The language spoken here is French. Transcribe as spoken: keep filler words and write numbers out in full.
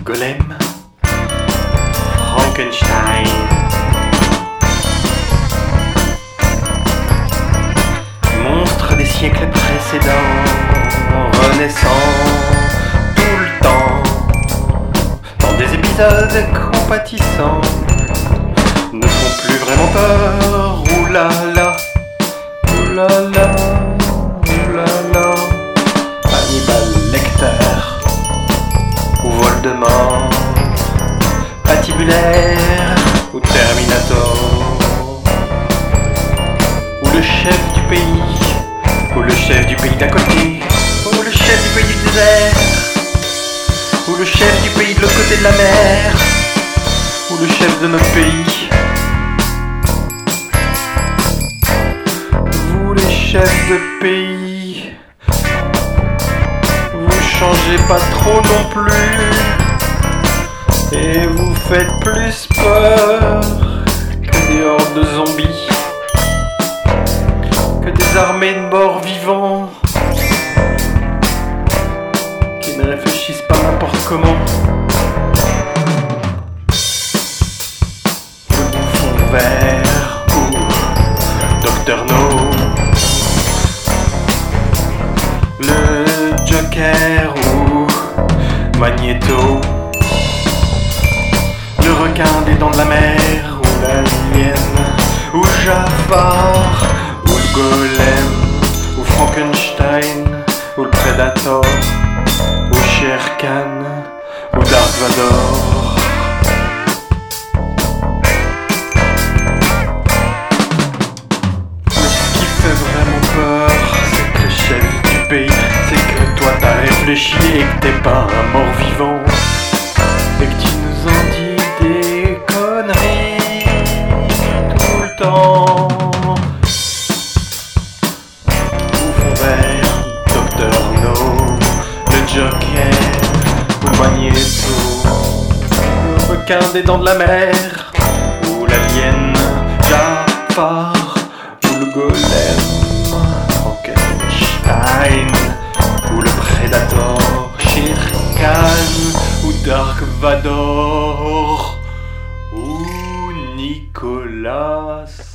Golem, Frankenstein, monstre des siècles précédents, renaissant tout le temps, dans des épisodes compatissants, ne font plus vraiment peur. Oulala, oulala, oulala, Hannibal Lecter ou Voldemort, Patibulaire ou Terminator, ou le chef du pays, ou le chef du pays d'à côté, ou le chef du pays du désert, ou le chef du pays de l'autre côté de la mer, ou le chef de notre pays. Vous les chefs de pays, vous changez pas trop non plus, et vous faites plus peur que des hordes de zombies, que des armées de morts vivants qui ne réfléchissent pas n'importe comment. Le bouffon vert ou Docteur No, le Joker ou Magneto, le requin des dents de la mer ou l'alien, ou Jafar ou le golem, ou Frankenstein ou le Predator, ou Shere Khan ou Dark Vador. Mais ce qui fait vraiment peur, c'est que le chef du pays, c'est que toi t'as réfléchi et que t'es pas un mort-vivant, et que tu nous en dis des conneries tout le temps. Bouffon vert, Docteur No, le Joker ou Magneto, le requin des dents de la mer ou l'alien, Jafar ou le golem, Frankenstein ou le Predator, Shere Khan ou Dark Vador, ou Nicolas